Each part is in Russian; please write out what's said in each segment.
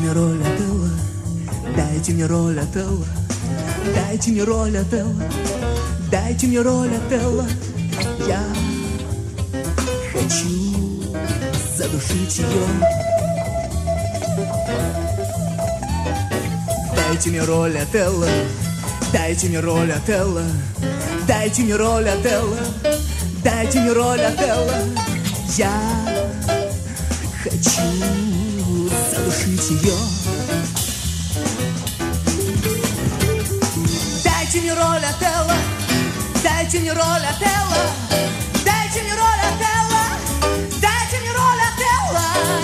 мне роль Отелло, дайте мне роль Отелло, дайте мне роль Отелло, дайте мне роль Отелло. Я хочу задушить ее. Дайте мне роль Отелло, дайте мне роль Отелло, дайте мне роль Отелло, дайте мне роль Отелло. Я хочу задушить ее. Дайте мне роль Отелло, дайте мне роль Отелло, дайте мне роль Отелло, дайте мне роль Отелло.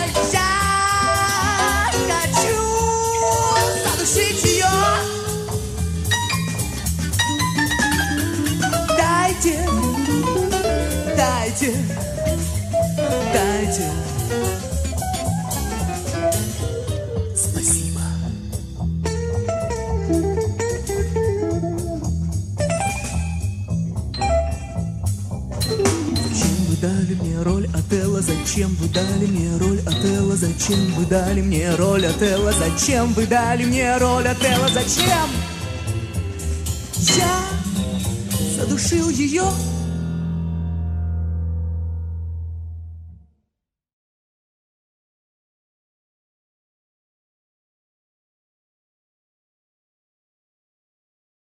Я хочу задушить ее. Дайте, дайте, дайте. Спасибо. Зачем вы дали мне роль Отелло? Зачем вы дали мне роль Отелло? Зачем вы дали мне роль Отелло? Зачем вы дали мне роль Отелло? Зачем? Я задушил ее.